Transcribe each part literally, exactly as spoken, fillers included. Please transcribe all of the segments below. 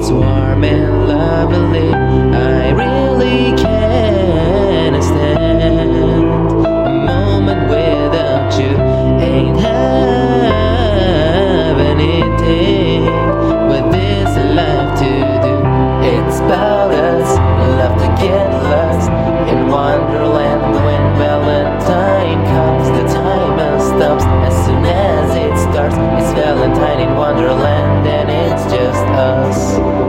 is warm and lovely. I really can't stand a moment without you. Ain't have anything with this life to do. It's about us, love to get lost in Wonderland. When Valentine comes, the timer stops as soon as it starts. It's Valentine in Wonderland, and it's just us.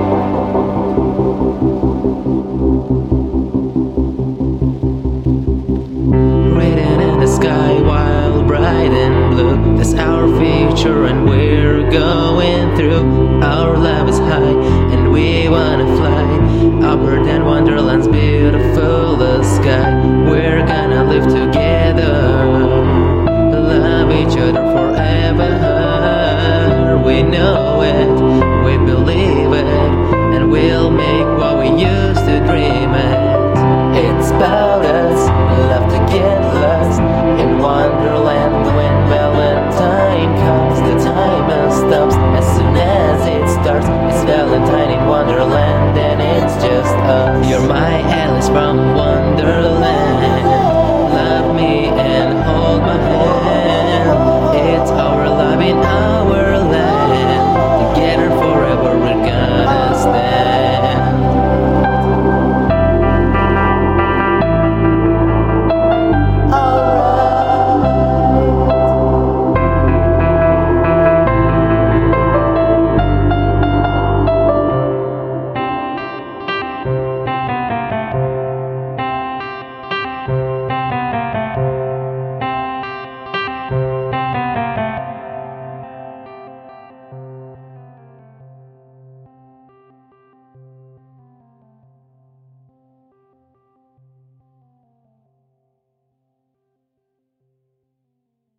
Written in the sky while bright and blue, that's our future and we're going through. Our love is high and we wanna fly upward than Wonderland's beautiful sky. We're gonna live together, love each other forever. We know it, we believe